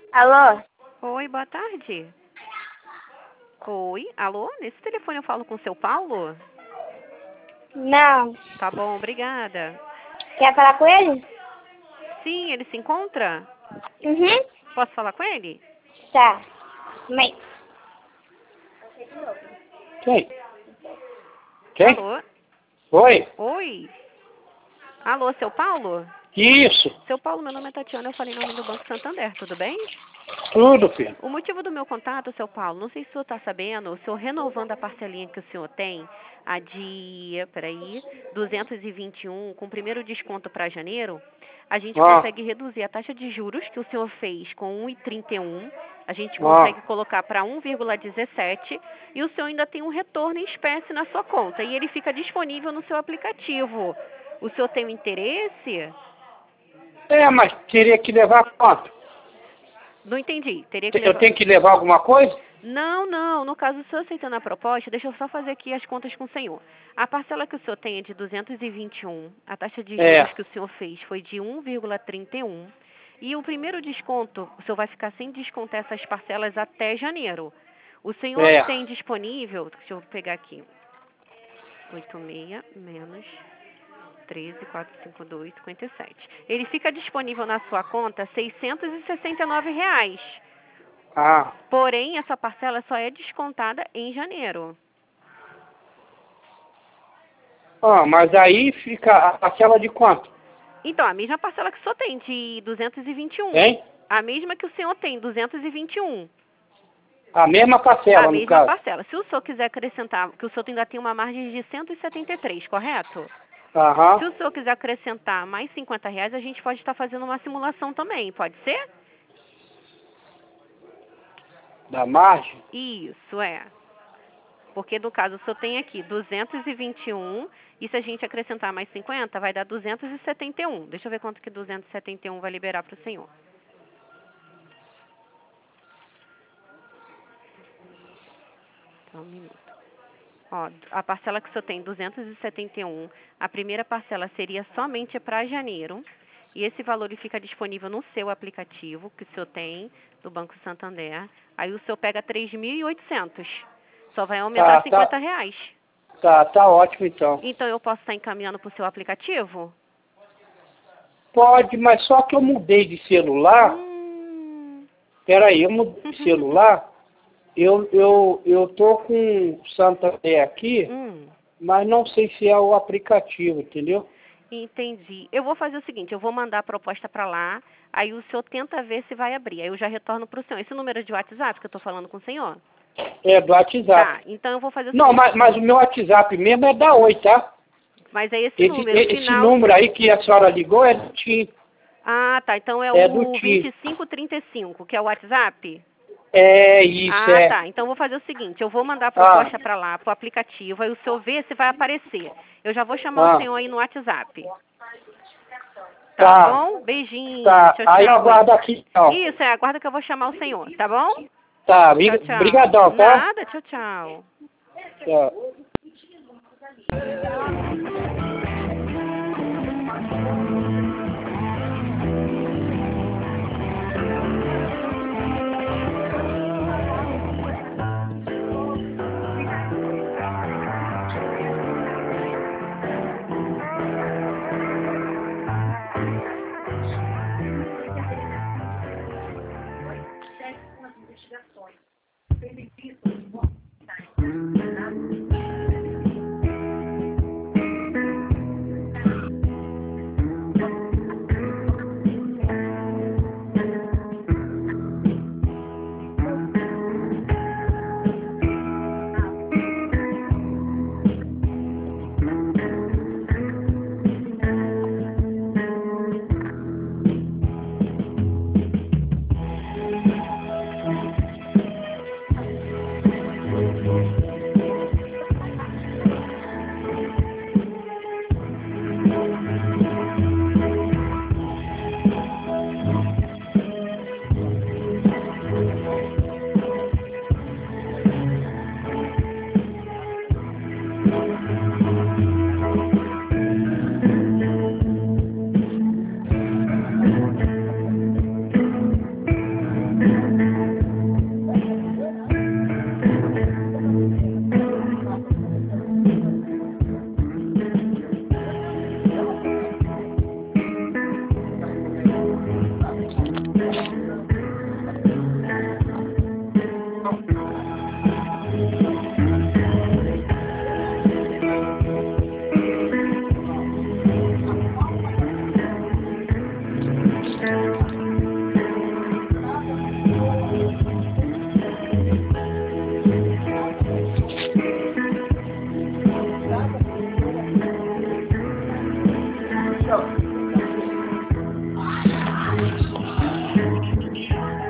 Alô? Oi, boa tarde. Oi, alô? Nesse telefone eu falo com o seu Paulo? Não. Tá bom, obrigada. Quer falar com ele? Sim, ele se encontra? Uhum. Posso falar com ele? Tá. Mãe. Quem? Quem? Alô? Oi? Oi? Alô, seu Paulo? Isso. Seu Paulo, meu nome é Tatiana, eu falei em nome do Banco Santander, tudo bem? Tudo, filho. O motivo do meu contato, seu Paulo, não sei se o senhor está sabendo, o senhor renovando a parcelinha que o senhor tem, a de, 221, com o primeiro desconto para janeiro, a gente consegue reduzir a taxa de juros que o senhor fez com 1,31, a gente consegue colocar para 1,17 e o senhor ainda tem um retorno em espécie na sua conta e ele fica disponível no seu aplicativo. O senhor tem um interesse? Mas teria que levar quanto? Não entendi. Teria que Eu levar... tenho que levar alguma coisa? Não, não. No caso, o senhor aceitando a proposta, deixa eu só fazer aqui as contas com o senhor. A parcela que o senhor tem é de 221. A taxa de juros que o senhor fez foi de 1,31. E o primeiro desconto, o senhor vai ficar sem descontar essas parcelas até janeiro. O senhor tem disponível, deixa eu pegar aqui, 86 menos 13,452, 57. Ele fica disponível na sua conta R$ 669. Porém, essa parcela só é descontada em janeiro. Mas aí fica a parcela de quanto? Então, a mesma parcela que o senhor tem, de 221. Hein? A mesma que o senhor tem, 221. A mesma parcela, A no mesma caso. parcela. Se o senhor quiser acrescentar, que o senhor ainda tem uma margem de 173, correto? Se o senhor quiser acrescentar mais R$ 50, a gente pode estar fazendo uma simulação também, pode ser? Da margem? Isso, é. Porque, no caso, o senhor tem aqui 221, e se a gente acrescentar mais 50, vai dar 271. Deixa eu ver quanto que 271 vai liberar para o senhor. Só um minuto. Ó, a parcela que o senhor tem, 271, a primeira parcela seria somente para janeiro, e esse valor ele fica disponível no seu aplicativo, que o senhor tem, do Banco Santander. Aí o senhor pega 3.800. Só vai aumentar R$ 50. Tá ótimo então. Então eu posso estar encaminhando para o seu aplicativo? Pode, mas só que eu mudei de celular. Peraí, eu mudei de celular. Eu tô com o Santander aqui, mas não sei se é o aplicativo, entendeu? Entendi. Eu vou fazer o seguinte, eu vou mandar a proposta para lá, aí o senhor tenta ver se vai abrir. Aí eu já retorno para o senhor. Esse número de WhatsApp que eu estou falando com o senhor? É, do WhatsApp. Tá, então eu vou fazer o seguinte. Não, mas o meu WhatsApp mesmo é da Oi, tá? Mas é esse número, esse número aí que a senhora ligou é do TIM. Ah, tá, então é do o TIM. 2535, que é o WhatsApp? É isso, tá, então eu vou fazer o seguinte, eu vou mandar a proposta para lá, pro aplicativo, aí o senhor vê se vai aparecer. Eu já vou chamar o senhor aí no WhatsApp. Tá bom? Beijinho. Tá, Tchau, tchau. aí eu aguardo aqui, então. Isso, aguarda que eu vou chamar o senhor, tá bom? Tá, Tchau, tchau. brigadão, tá? Nada, tchau, tchau. Tchau.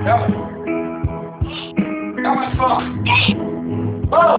Calma só. Oh!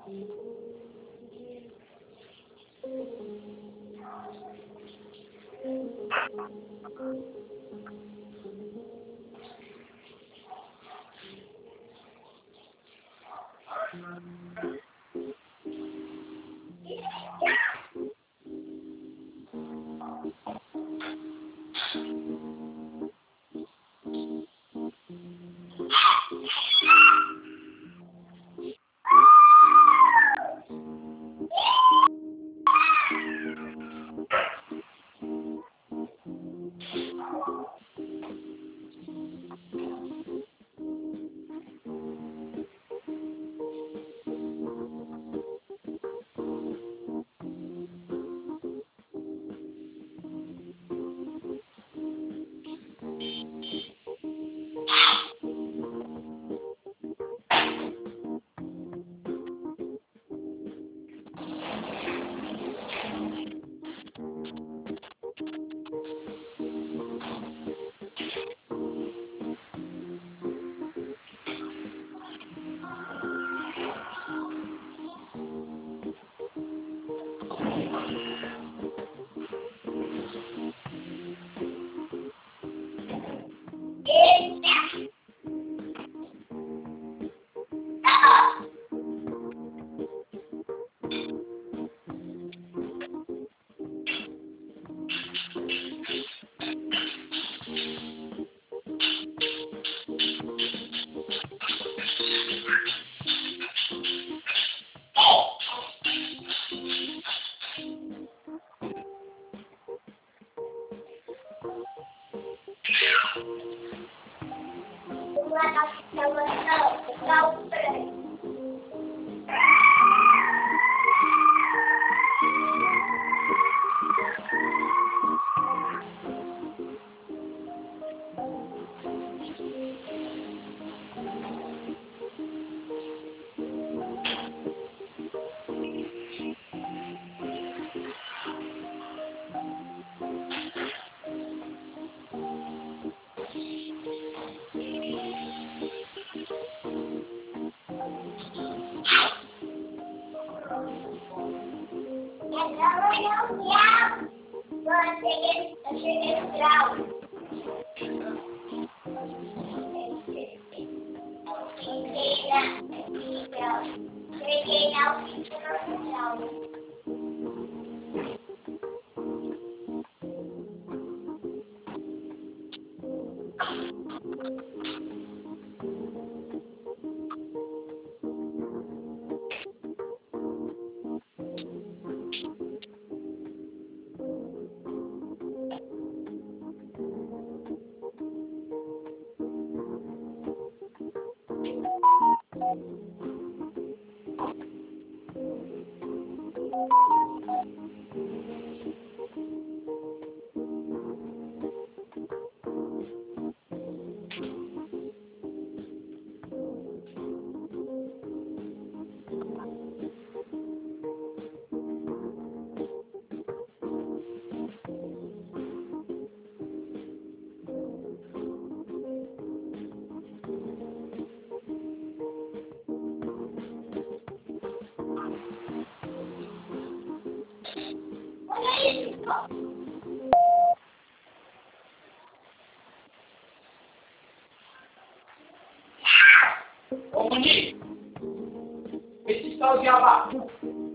Esse tal de abacu.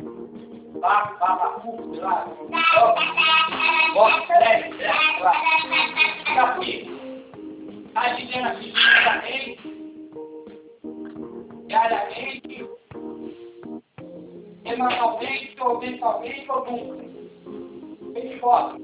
Abacu, sei lá. Ó, lá. Aqui. Tá dizendo aqui, diariamente, semanalmente, ou mensalmente, ou nunca. Ele bota.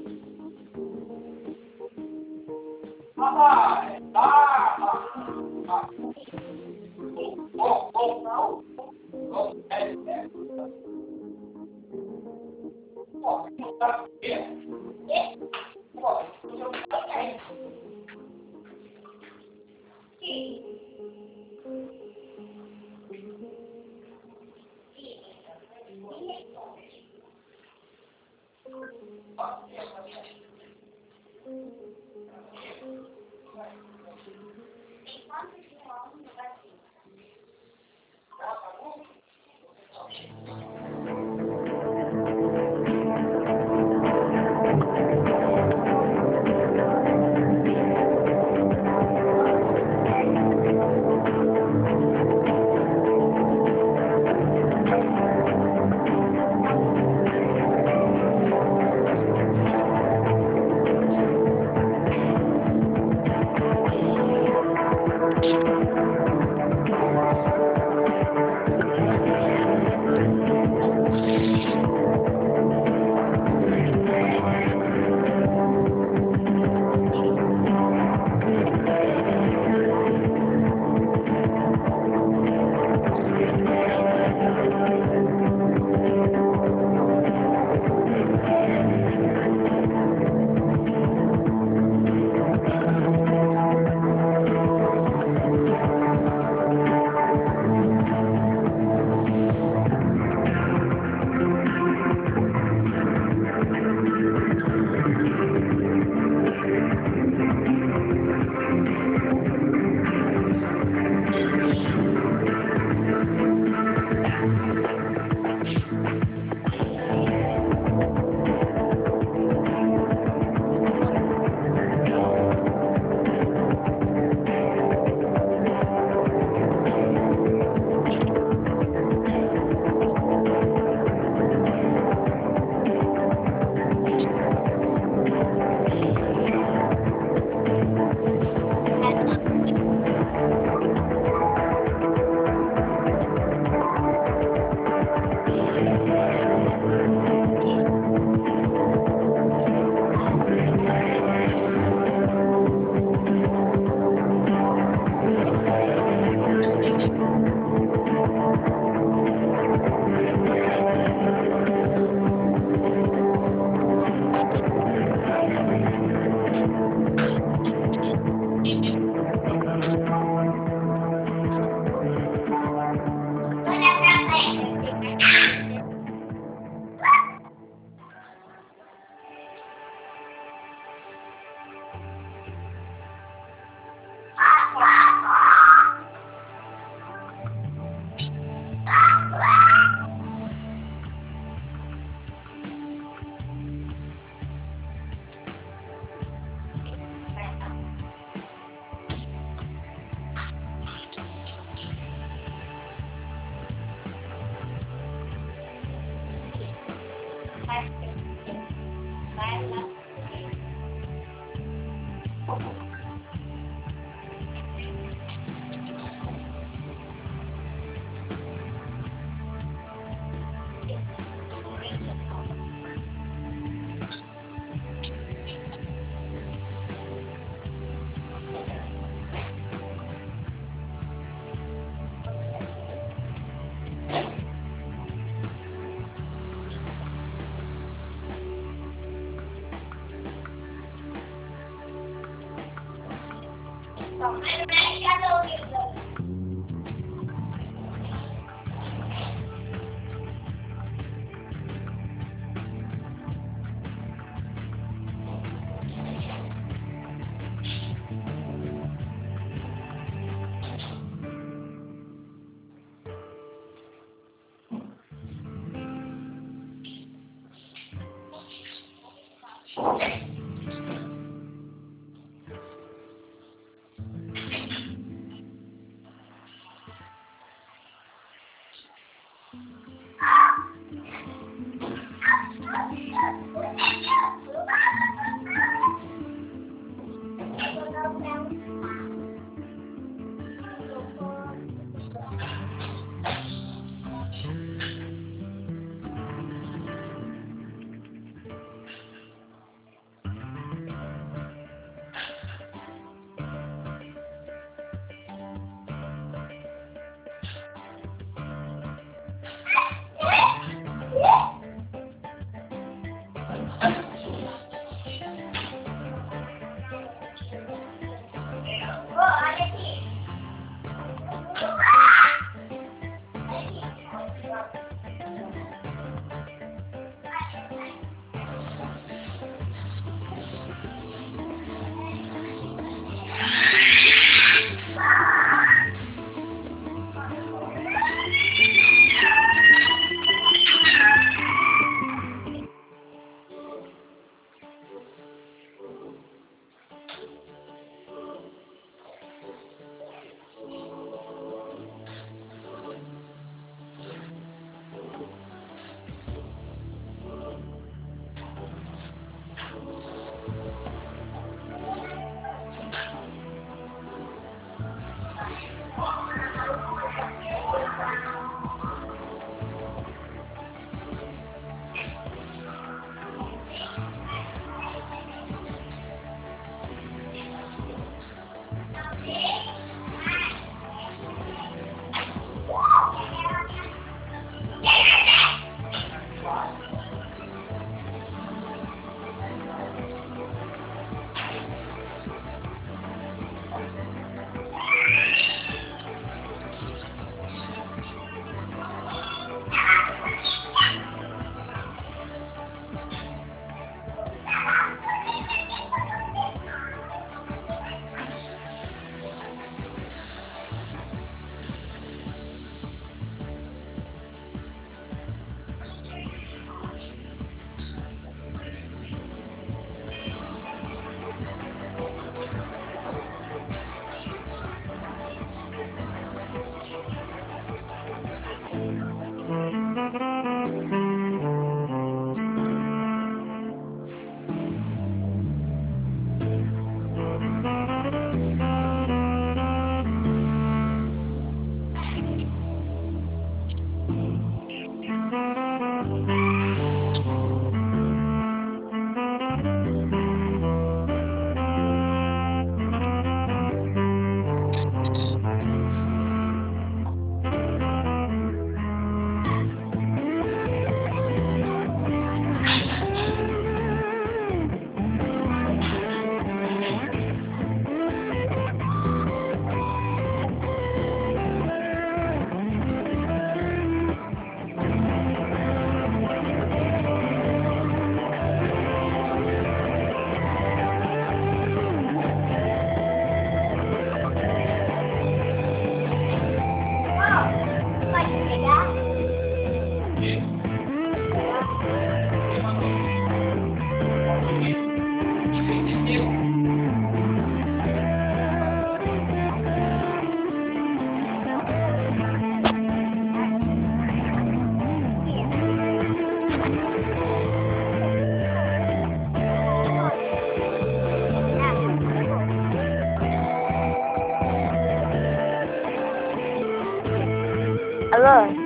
Alô?